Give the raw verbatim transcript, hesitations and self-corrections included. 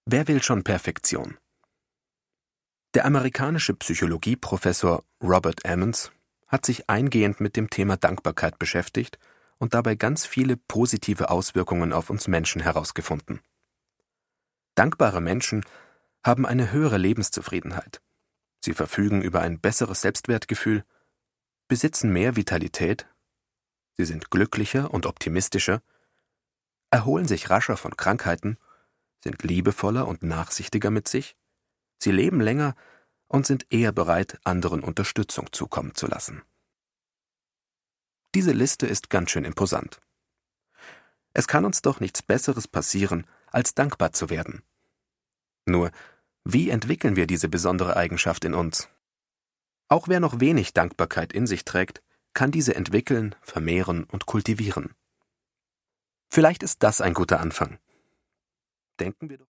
Wer will schon Perfektion? Der amerikanische Psychologieprofessor Robert Emmons hat sich eingehend mit dem Thema Dankbarkeit beschäftigt und dabei ganz viele positive Auswirkungen auf uns Menschen herausgefunden. Dankbare Menschen haben eine höhere Lebenszufriedenheit. Sie verfügen über ein besseres Selbstwertgefühl, besitzen mehr Vitalität, sie sind glücklicher und optimistischer, erholen sich rascher von Krankheiten, sind liebevoller und nachsichtiger mit sich, sie leben länger und sind eher bereit, anderen Unterstützung zukommen zu lassen. Diese Liste ist ganz schön imposant. Es kann uns doch nichts Besseres passieren, als dankbar zu werden. Nur, wie entwickeln wir diese besondere Eigenschaft in uns? Auch wer noch wenig Dankbarkeit in sich trägt, kann diese entwickeln, vermehren und kultivieren. Vielleicht ist das ein guter Anfang. Denken wir doch